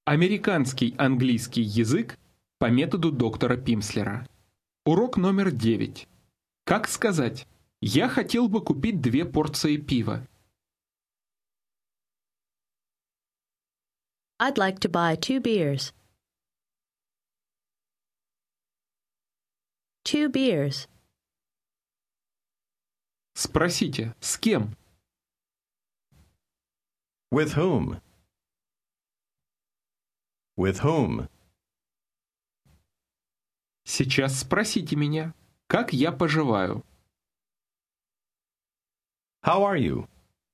Американский английский язык по методу доктора Пимслера. Урок номер 9. Как сказать «Я хотел бы купить 2 порции пива». I'd like to buy 2 beers. 2 beers. Спросите, с кем? With whom? With whom? Сейчас спросите меня, как я поживаю. How are you?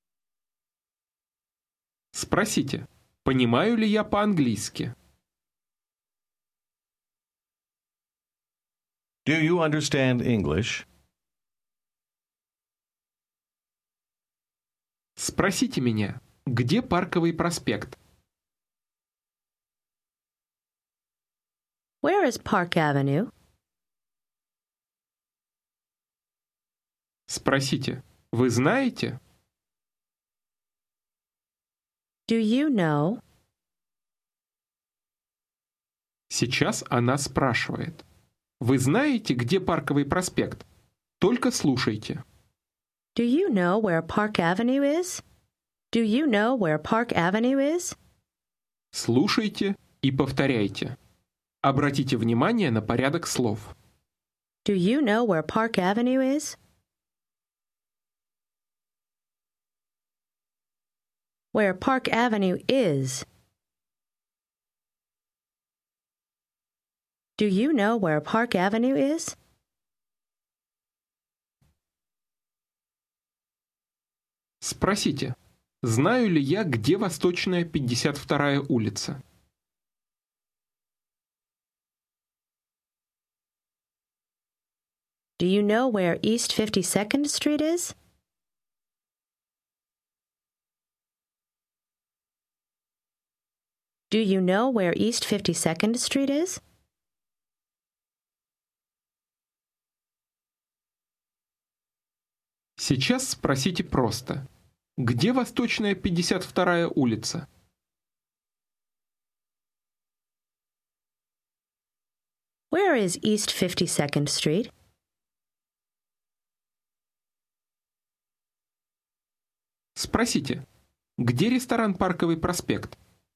Спросите, понимаю ли я по-английски. Do you understand English? Спросите меня, где Парковый проспект. Where is Park Avenue? Спросите, вы знаете? Do you know? Сейчас она спрашивает. Вы знаете, где Парковый проспект? Только слушайте. Do you know where Park Avenue is? Do you know where Park Avenue is? Слушайте и повторяйте. Обратите внимание на порядок слов. Do you know where Park Avenue is? Where Park Avenue is. Do you know where Park Avenue is? Спросите, знаю ли я, где Восточная 52-я улица? Do you know where East 52nd Street is? Do you know where East 52nd Street is? Сейчас спросите просто. Где Восточная 52-я улица? Where is East 52nd Street? Спросите, где ресторан Парковый проспект?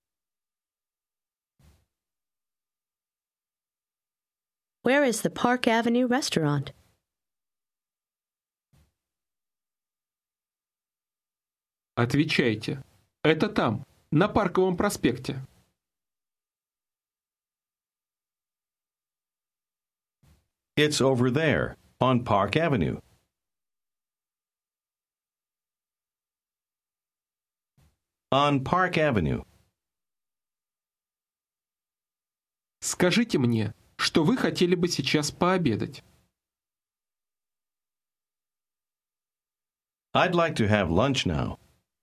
Where is the Park Avenue restaurant? Отвечайте. Это там, на Парковом проспекте. It's over there, on Park Avenue. On Park Avenue. Скажите мне, что вы хотели бы сейчас пообедать. I'd like to have lunch now.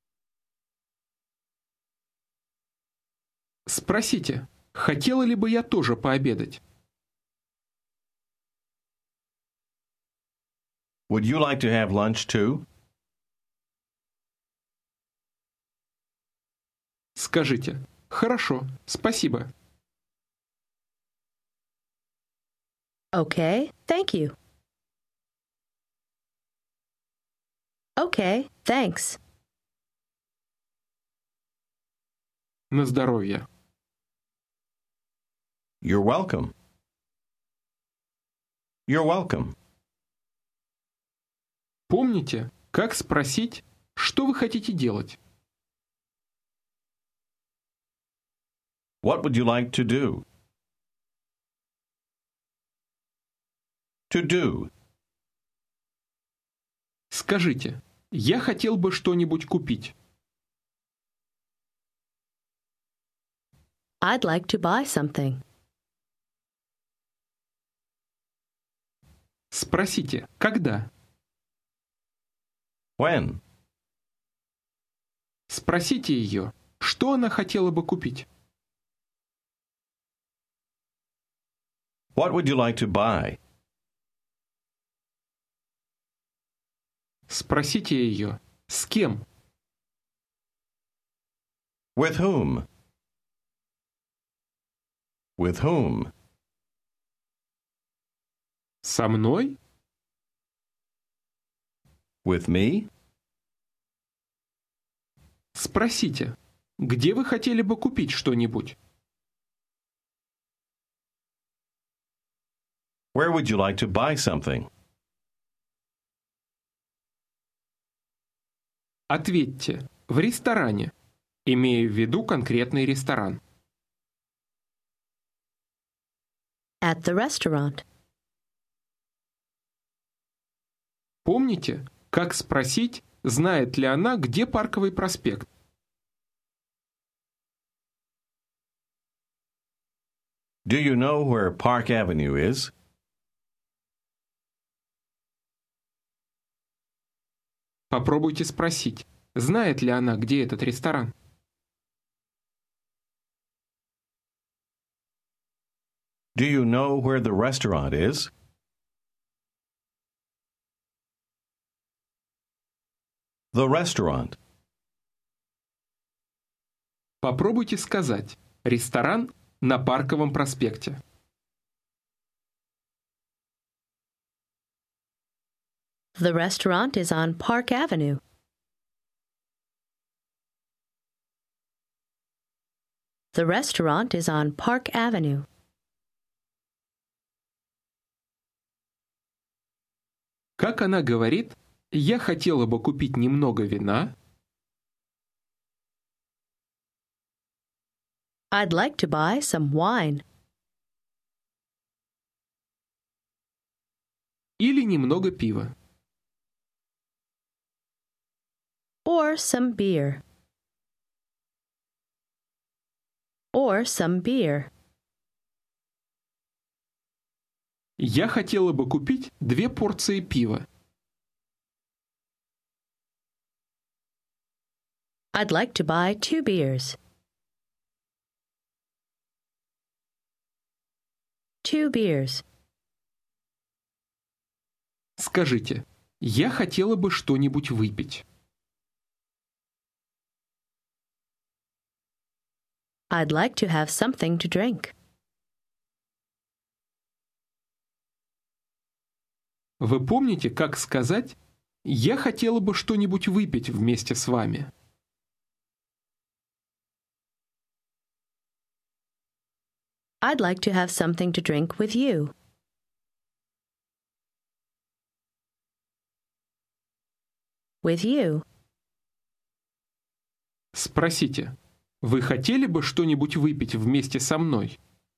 Спросите, хотела ли бы я тоже пообедать? Would you like to have lunch too? Скажите, хорошо, спасибо. Okay, thank you. Okay, thanks. На здоровье. You're welcome. You're welcome. Помните, как спросить, что вы хотите делать? What would you like to do? To do. Скажите, я хотел бы что-нибудь купить. I'd like to buy something. Спросите, когда? When? Спросите ее, что она хотела бы купить. What would you like to buy? Спросите ее, с кем? With whom? With whom? Со мной? With me? Спросите, где вы хотели бы купить что-нибудь? Where would you like to buy something? Ответьте, в ресторане, имея в виду конкретный ресторан. At the restaurant. Помните, как спросить, знает ли она, где Парковый проспект? Do you know where Park Avenue is? Попробуйте спросить, знает ли она, где этот ресторан? Do you know where the restaurant is? The restaurant. Попробуйте сказать, ресторан на Парковом проспекте. The restaurant is on Park Avenue. The restaurant is on Park Avenue. Как она говорит, я хотела бы купить немного вина. I'd like to buy some wine. Или немного пива. Or some beer. Or some beer. Я хотела бы купить 2 порции пива. I'd like to buy 2 beers. 2 beers. Скажите, я хотела бы что-нибудь выпить. I'd like to have something to drink. Вы помните, как сказать «я хотела бы что-нибудь выпить вместе с вами»? I'd like to have something to drink with you. With you. Спросите, вы хотели бы что-нибудь выпить вместе со мной?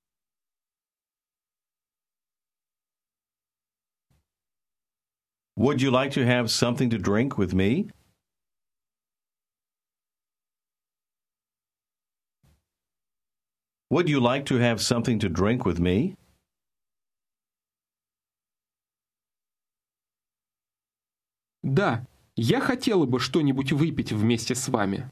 Would you like to have something to drink with me? Would you like to have something to drink with me? Да, я хотела бы что-нибудь выпить вместе с вами.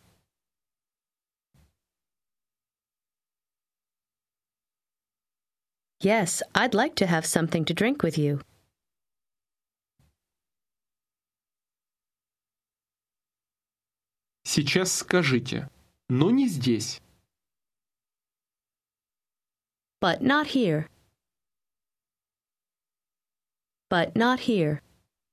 Yes, I'd like to have something to drink with you. Сейчас скажите, но не здесь. But not here. But not here.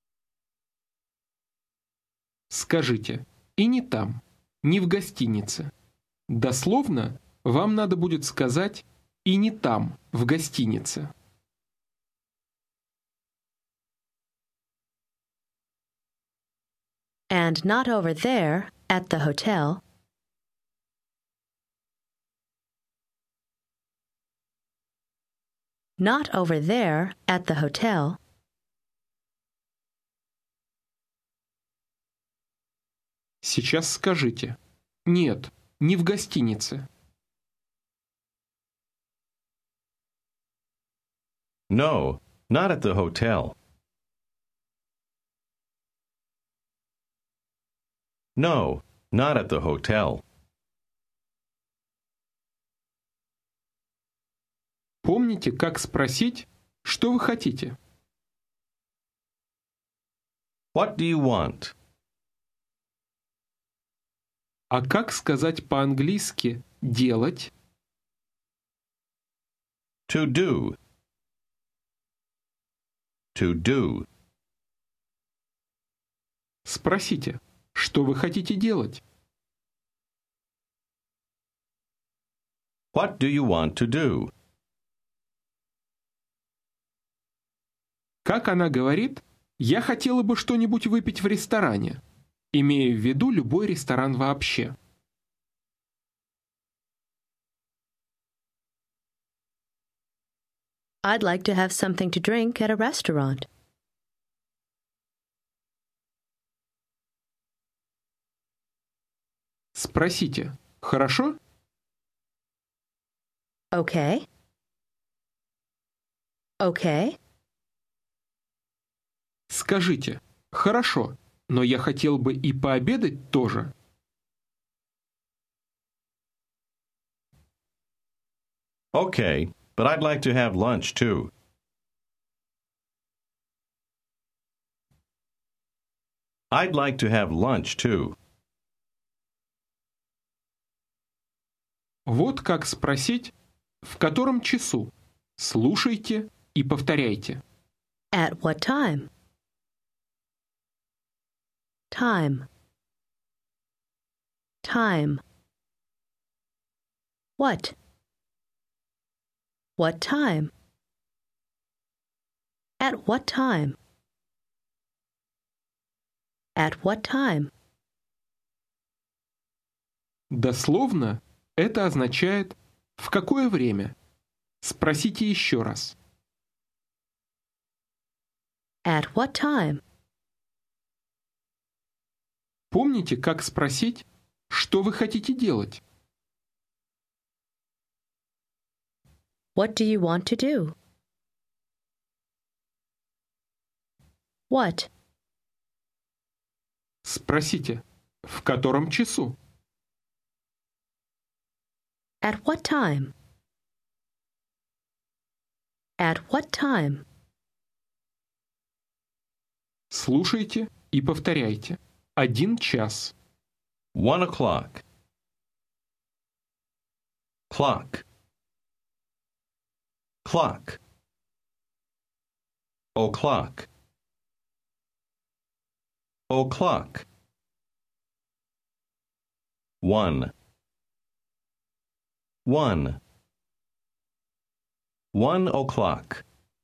Скажите, и не там, не в гостинице. Дословно, вам надо будет сказать «и не там, в гостинице». And not over there, at the hotel. Not over there, at the hotel. Сейчас скажите «нет, не в гостинице». No, not at the hotel. No, not at the hotel. Помните, как спросить, что вы хотите? What do you want? А как сказать по-английски «делать»? To do. To do. Спросите, что вы хотите делать? What do you want to do? Как она говорит, я хотела бы что-нибудь выпить в ресторане, имея в виду любой ресторан вообще. I'd like to have something to drink at a restaurant. Спросите, хорошо? Okay. Okay. Скажите, хорошо, но я хотел бы и пообедать тоже. Okay, but I'd like to have lunch too. I'd like to have lunch too. Вот как спросить, в котором часу. Слушайте и повторяйте. At what time? Time. Time. What? What time? At what time? At what time? Дословно это означает «в какое время?». Спросите еще раз. At what time? Помните, как спросить, что вы хотите делать? What do you want to do? What? Спросите, в котором часу? At what time? At what time? Слушайте и повторяйте. 1 час. 1 o'clock. Clock. Clock. O'clock. O'clock. 1. 1. 1 o'clock.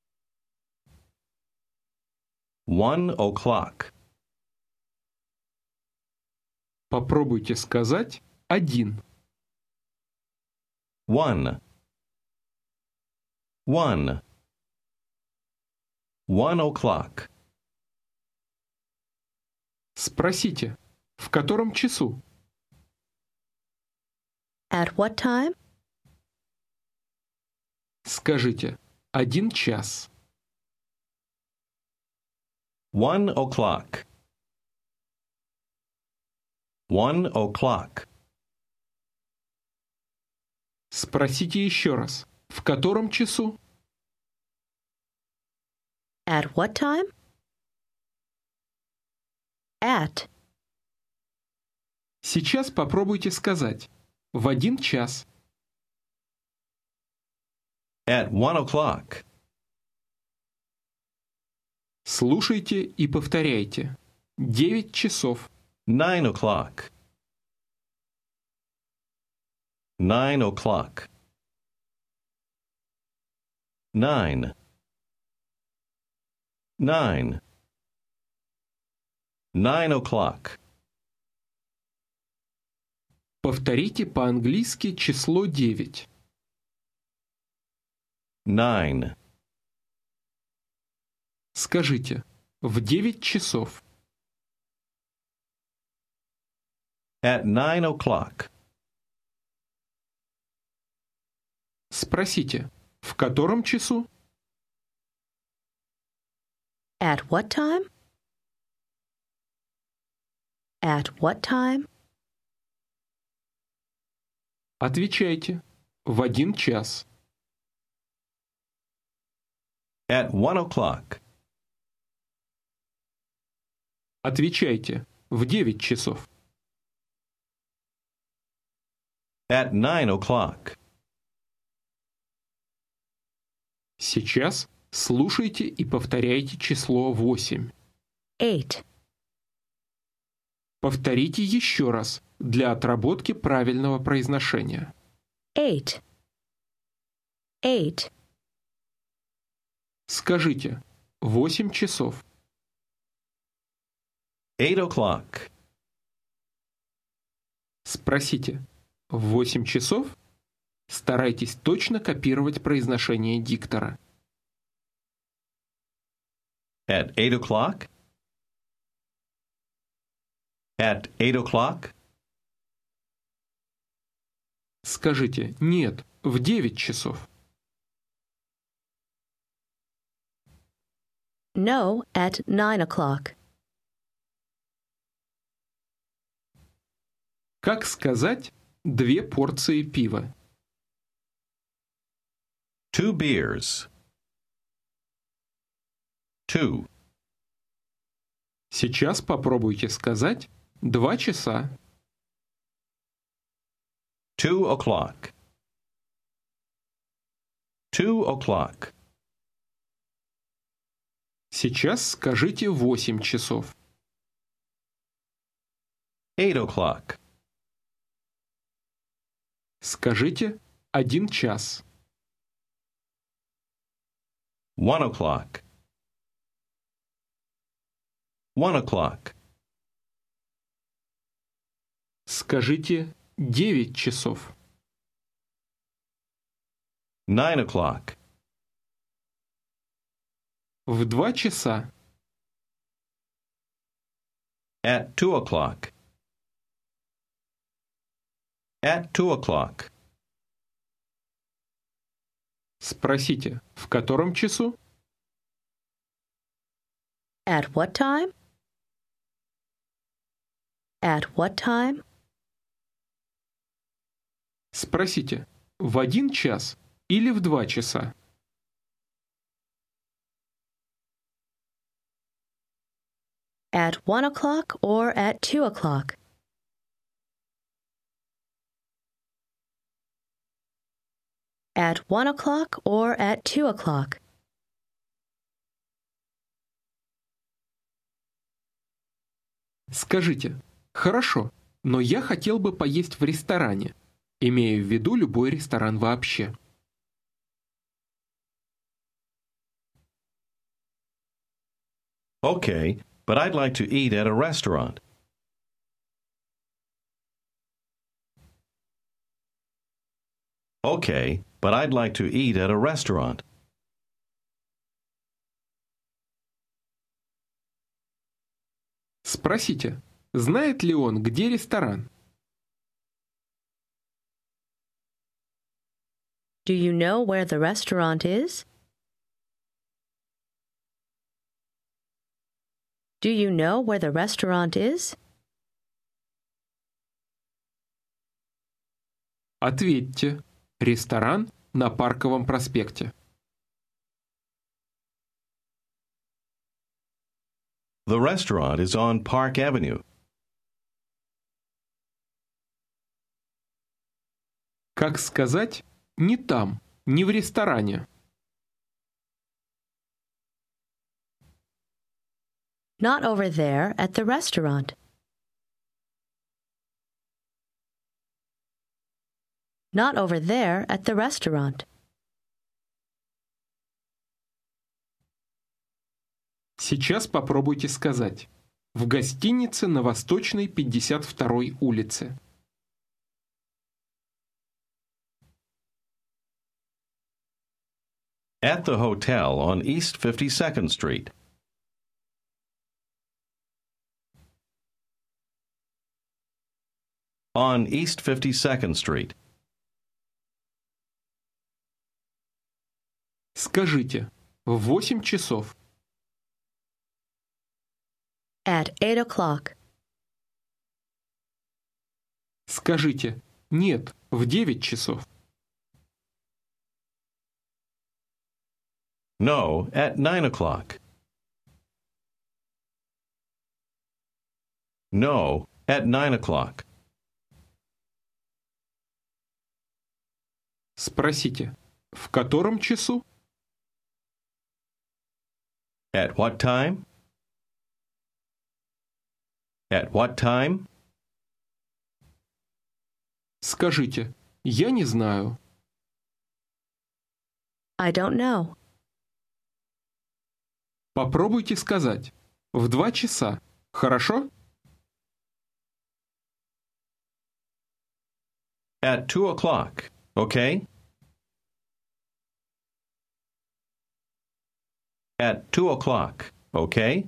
1 o'clock. Попробуйте сказать 1. 1. 1. 1 o'clock. Спросите, в котором часу? At what time? Скажите, 1 час. 1 o'clock. 1 o'clock. Спросите еще раз, в котором часу? At what time? At. Сейчас попробуйте сказать. В 1 час. At 1 o'clock. Слушайте и повторяйте. 9 часов. 9 o'clock. 9 o'clock. 9. 9. 9 o'clock. Повторите по-английски число 9. 9. Скажите, в 9 часов. At 9 o'clock. Спросите, в котором часу? At what time? At what time? Отвечайте. В 1 час. At 1 o'clock. Отвечайте. В 9 часов. At 9 o'clock. Сейчас слушайте и повторяйте число 8. 8, Повторите еще раз для отработки правильного произношения. 8, 8, Скажите 8 часов. 8 o'clock. Спросите 8 часов? Старайтесь точно копировать произношение диктора. At 8 o'clock? At 8 o'clock? Скажите «нет» в 9 часов. no at 9 o'clock. Как сказать 2 порции пива? 2 beers. 2. Сейчас попробуйте сказать 2 часа. 2 o'clock. 2 o'clock. Сейчас скажите 8 часов. 8 o'clock. Скажите 1 час. 1 o'clock. 1 o'clock. Скажите 9 часов. 9 o'clock. В 2 часа. At 2 o'clock. At 2 o'clock. Спросите, в котором часу? At what time? At what time? Спросите, в 1 час или в 2 часа? At 1 o'clock or at 2 o'clock? At 1 o'clock or at 2 o'clock? Скажите, хорошо, но я хотел бы поесть в ресторане, имея в виду любой ресторан вообще. Okay, but I'd like to eat at a restaurant. Okay, but I'd like to eat at a restaurant. Спросите, знает ли он, где ресторан? Do you know where the restaurant is? Do you know where the restaurant is? Ответьте, ресторан на Парковом проспекте. The restaurant is on Park Avenue. Как сказать «не там», «не в ресторане»? Not over there at the restaurant. Not over there at the restaurant. Сейчас попробуйте сказать «в гостинице на Восточной 52-й улице». At the hotel on East 52nd Street. On East 52nd Street. Скажите «в 8 часов». At 8 o'clock. Скажите «нет» в 9 часов. No, at 9 o'clock. No, at 9 o'clock. Спросите «в котором часу?» At what time? At what time? Скажите, я не знаю. I don't know. Попробуйте сказать. В 2 часа. Хорошо? At 2 o'clock, okay? At 2 o'clock, okay?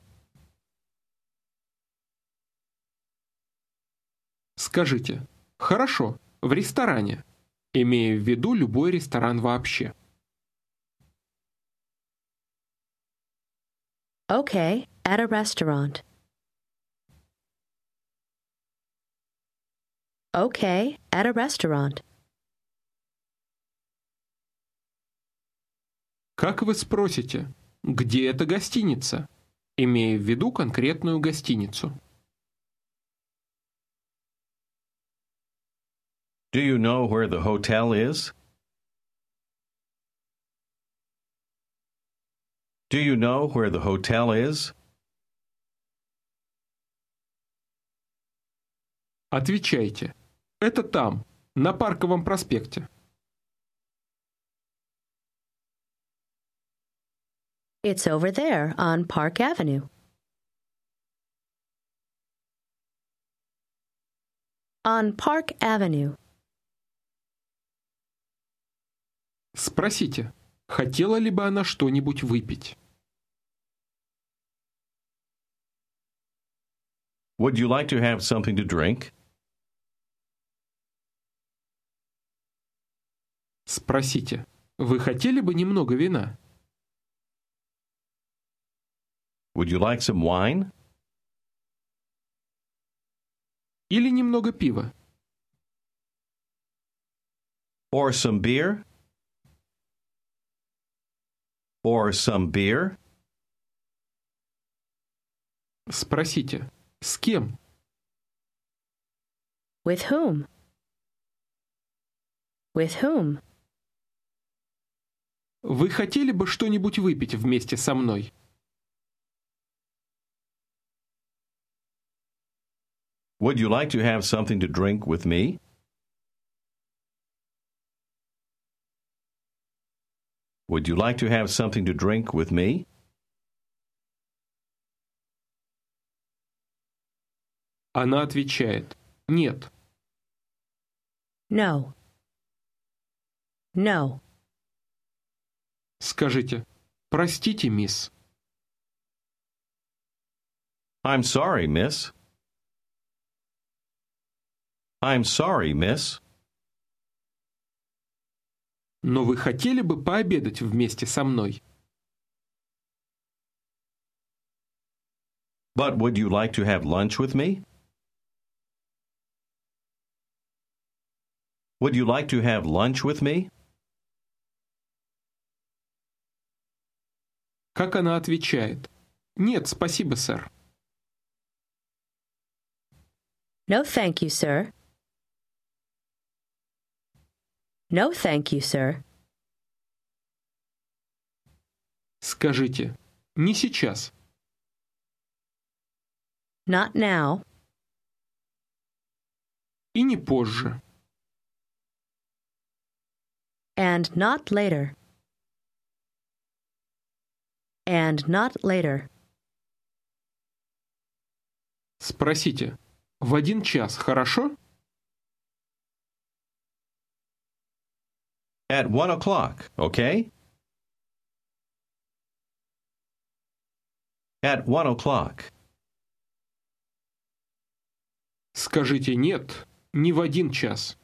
Скажите. Хорошо. В ресторане. Имея в виду любой ресторан вообще. Okay, at a restaurant. Okay, at a restaurant. Как вы спросите, где эта гостиница? Имея в виду конкретную гостиницу. Do you know where the hotel is? Do you know where the hotel is? Отвечайте. Это там, на Парковом проспекте. It's over there on Park Avenue. On Park Avenue. Спросите, хотела ли бы она что-нибудь выпить? Would you like to have something to drink? Спросите, вы хотели бы немного вина? Would you like some wine? Или немного пива? Or some beer? Or some beer? Спросите, с кем? With whom? With whom? Вы хотели бы что-нибудь выпить вместе со мной? Would you like to have something to drink with me? Would you like to have something to drink with me? Она отвечает, нет. No. No. Скажите, простите, мисс. I'm sorry, miss. I'm sorry, miss. Но вы хотели бы пообедать вместе со мной? But would you like to have lunch with me? Would you like to have lunch with me? Как она отвечает? Нет, спасибо, сэр. No, thank you, sir. No, thank you, sir. Скажите, не сейчас. Not now. И не позже. And not later. And not later. Спросите, в 1 час, хорошо? At 1 o'clock, okay? At 1 o'clock. Скажите, нет, не в 1 час.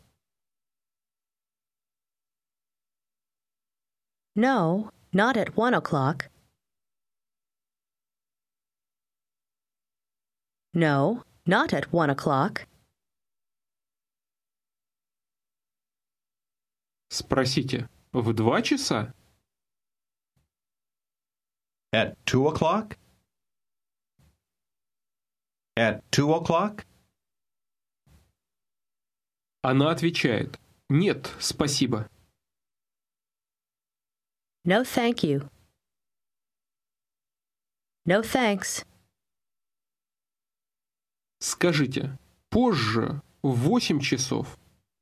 No, not at 1 o'clock. No, not at 1 o'clock. Спросите, в 2 часа? At 2 o'clock? At 2 o'clock? Она отвечает, нет, спасибо. No, thank you. No thanks. Скажите, позже, в 8 часов.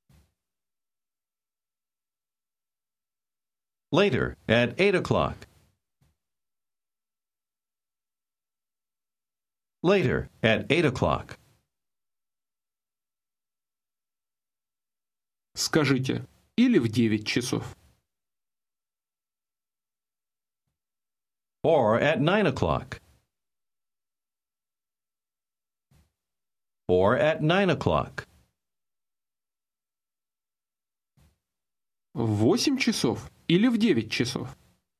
Later, at 8 o'clock. Later, at 8 o'clock. Скажите, или в 9 часов. Or at 9 o'clock. Or at 9 o'clock. В 8 часов или в 9 часов.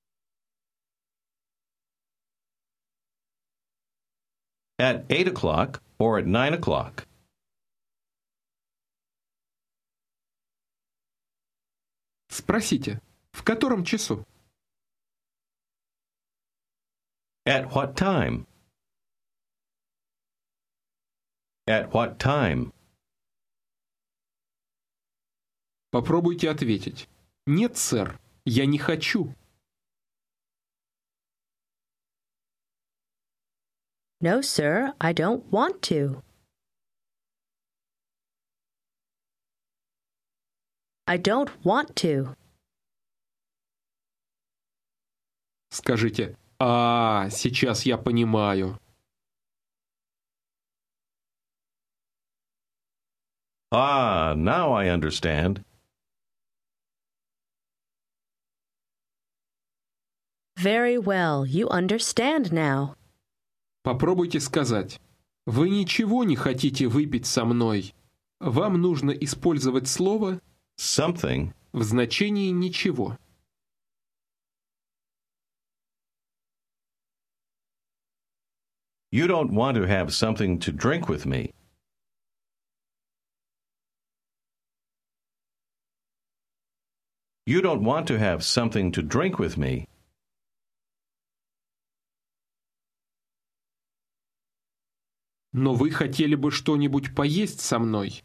At 8 o'clock or at 9 o'clock. Спросите, в котором часу? At what time? At what time? Попробуйте ответить. Нет, сэр, я не хочу. No, sir, I don't want to. I don't want to. Скажите, сейчас я понимаю. Now I understand. Very well, you understand now. Попробуйте сказать. Вы ничего не хотите выпить со мной. Вам нужно использовать слово Something. в значении ничего. You don't want to have something to drink with me. You don't want to have something to drink with me. Но вы хотели бы что-нибудь поесть со мной.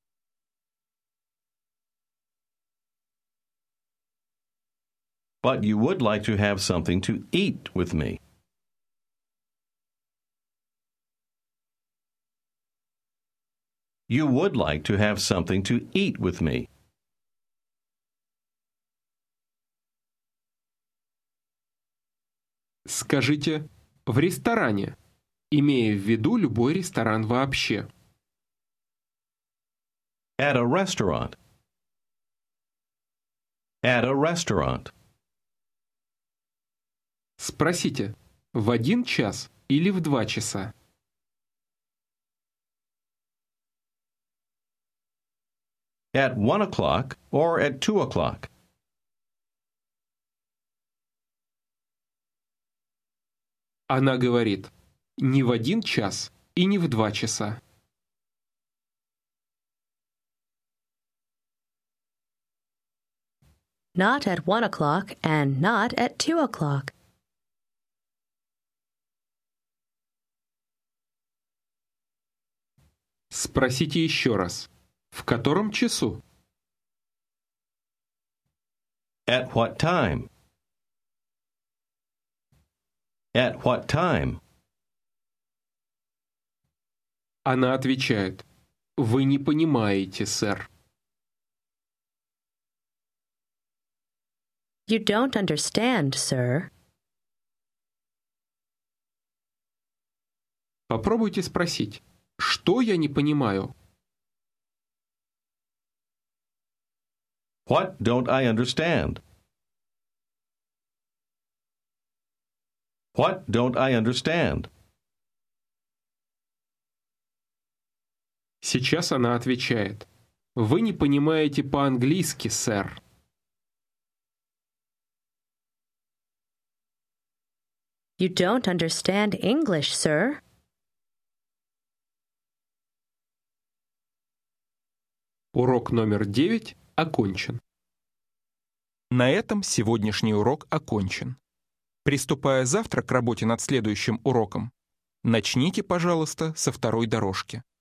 But you would like to have something to eat with me. You would like to have something to eat with me. Скажите, в ресторане, имея в виду любой ресторан вообще. At a restaurant. At a restaurant. Спросите, в 1 час или в 2 часа? At 1 o'clock or at 2 o'clock. Она говорит, не в 1 час и не в 2 часа. Not at 1 o'clock and not at 2 o'clock. Спросите еще раз. В котором часу? At what time? At what time? Она отвечает, вы не понимаете, сэр. You don't understand, sir. Попробуйте спросить, что я не понимаю? What don't I understand? What don't I understand? Сейчас она отвечает, вы не понимаете по-английски, сэр. You don't understand English, sir. Урок номер 9 окончен. На этом сегодняшний урок окончен. Приступая завтра к работе над следующим уроком, начните, пожалуйста, со второй дорожки.